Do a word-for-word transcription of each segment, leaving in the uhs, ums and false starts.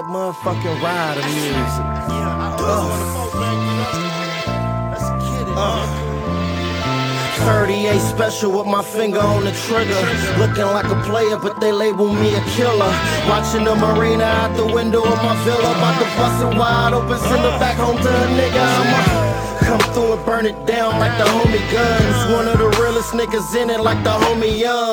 motherfucking ride of music. Yeah, I always wanna folk, man, you know. Let's get it, Uh. nigga. thirty-eight special with my finger on the trigger. Looking like a player, but they label me a killer. Watching the marina out the window of my villa. About to bust it wide open, send it back home to a nigga. I'ma come through and burn it down like the homie Guns. One of the realest niggas in it like the homie Young.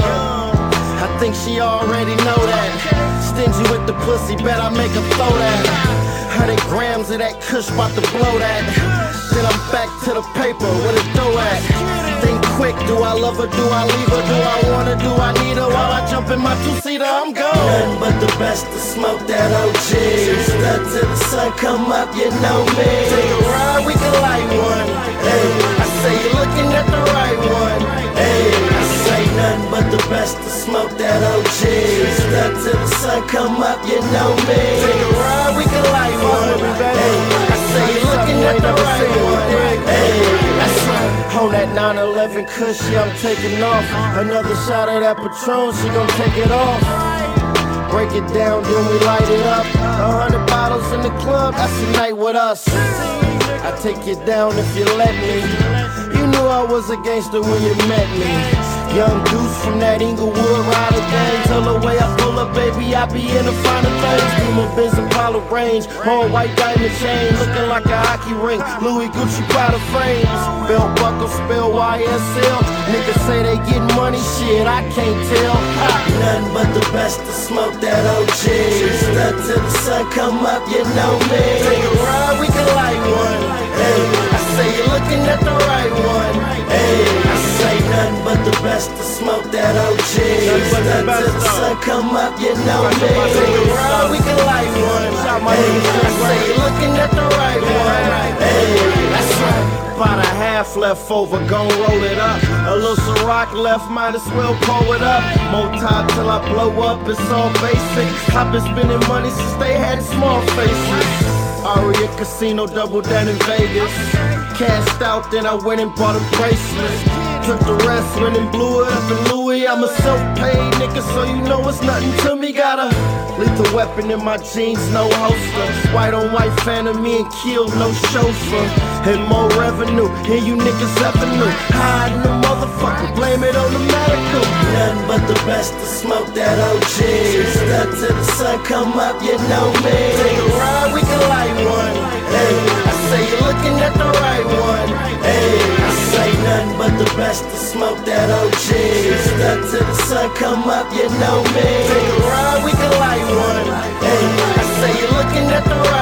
I think she already know that. Stingy with the pussy, bet I make her throw that. Hundred grams of that kush, bout to blow that. Then I'm back to the paper, where the dough at? Think quick, do I love her, do I leave her? Do I wanna, do I need her? While I jump in my two-seater, I'm gone. Nothing but the best to smoke that O G. Stuck till the sun come up, you know me. Take a ride, we can light one. Hey, I say you're looking at the right one. Hey, I say nothing but the best to smoke that O G. Stuck till the sun come up, you know me. Take a ride, we can light one. Hey, I say you're looking at the right one. Hey, that's right. On that nine eleven cushy, I'm taking off. Another shot of that Patron, she gon' take it off. Break it down, then we light it up. A hundred bottles in the club, that's the night with us. I take you down if you let me. You knew I was a gangster when you met me. Young Deuce from that Inglewood rider gang. Tell the way I pull up, baby, I be in the finer things. Beamer, Benz, Impala range, all white diamond chain, looking like a hockey ring. Louis Gucci Prada frames, belt buckle, spell Y S L. Niggas say they get money, shit, I can't tell. Ha. Nothing but the best to smoke that O G. Stuck till the sun come up, you know me. Take a ride, we can light one. Hey, I say you're looking at the right one. Hey, I say nothing but the best to smoke that O G. Stuck till the sun come up, you know me. Take a ride, we can light one. Hey, I say you're looking at the right one. Hey, that's right. About a half left over, gon' roll it up. A little Ciroc left, might as well pull it up. More time till I blow up, it's all basic. I've been spending money since they had small faces. Aria Casino, double down in Vegas. Cashed out, then I went and bought a bracelet. Took the rest, went and blew it up in Louis. I'm a self-paid nigga, so you know it's nothing to me. Got a lethal weapon in my jeans, no holster. White on white phantom, me and kill, no chauffeur. And more revenue, and you niggas ever knew. Hiding the motherfucker, blame it on the medical. Nothing but the best to smoke that O G. Stuck till the sun come up, you know me. Take a ride, we can light one. Hey, I say you're looking at the right one. Hey, I say nothing but the best to smoke that O G. Stuck till the sun come up, you know me. Take a ride, we can light one. Hey, I say you're looking at the right